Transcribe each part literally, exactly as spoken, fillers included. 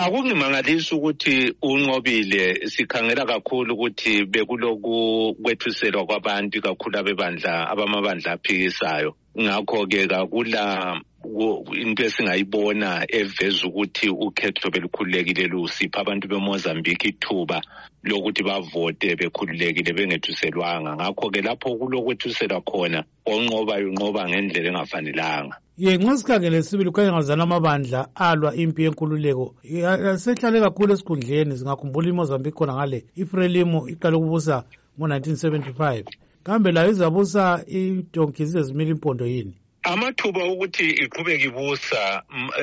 Akungimangalisi ukuthi unqobile. Sikhangela kakhulu ukuthi bekuloku kwethuselwa kwabantu kakhulu abebandla abamabandla aphikisayo. Ngakho ke kakula into esingayibona eveza ukuthi ukhetho belukhululekile lusipha abantu beMozambique ithuba lokuthi bavote bekhululekile bengethuselwanga. Ngakho ke lapho kulokwethuselwa khona onqoba unqoba ngendlela engafanelanga. Ye ngosikhangele sibili kwanye ngazana amabandla alwa impi yenkululeko sehlale kakhulu esikhundleni singakhumbula iMozambique khona ngale iFrelimo iqala ukubusa ngo nineteen seventy-five. Kambe la izabusa idonkizi ezimila impondo yini? Amathuba ukuthi iqhubeke ibusa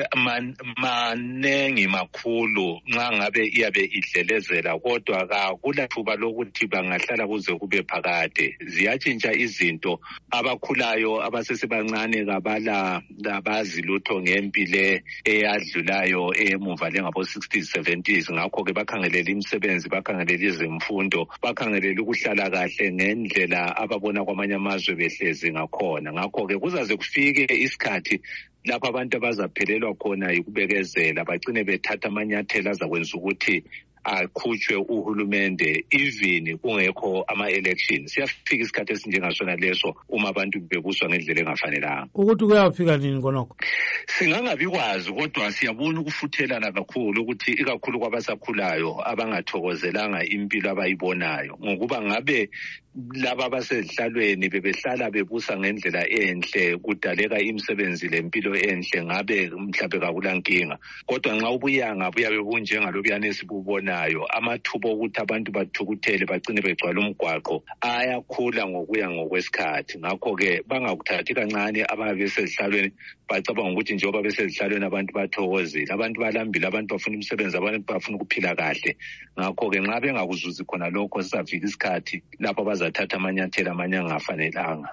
manengi makhulu nxa ngabe iyabe idlelezela, kodwa kakula thuba lokuthi bangahlala kuze kube phakade. Ziyatshintsha izinto, abakhulayo abasesebancane kabala abazi lutho ngempilo eyadlulayo emuva lengabo sixties seventies. Ngakho ke bakhangelela imisebenzi, bakhangelela izimfundo, bakhangelela ukuhlala kahle ngendlela ababona kwamanye amazwe behlezi ngakhona. Ngakho ke kuzaze fike isikhathi lapha abantu abazaphelelwa khona yikubekezela bagcine bethatha amanyathelo azakwenza ukuthi akhutshwe uhulumende even kungekho ama-elections. Siyafika isikhathi esinjengasona leso uma abantu bebuswa ngendlela engafanelanga. Ukuthi kuyafika nini konokho? Singangabikwazi, kodwa siyabona ukufuthelana kakhulu ukuthi ikakhulu kwabasakhulayo abangathokozelanga impilo abayibonayo, ngokuba ngabe laba abasezihlalweni bebehlala bebusa ngendlela enhle kudaleka imisebenzi lempilo enhle, ngabe mhlawumbe kakulankinga. Kodwa nxa ubuyanga buyabe bunjengalobuyana esibubonayo, amathuba okuthi abantu bathukuthele bagcine begcwala umgwaqo ayakhula ngokuya ngokwesikhathi. Ngakho-ke bangakuthathi kancane ababe besezihlalweni bacabanga ukuthi njengoba besezihlalweni abantu bathokozile, abantu balambile, abantu bafuna imisebenzi, abantu bafuna ukuphila kahle. Ngakho-ke nxa bengakuzuzi khona lokho sizafika isikhathi lapho bazathatha amanyathelo amanye angafanelanga.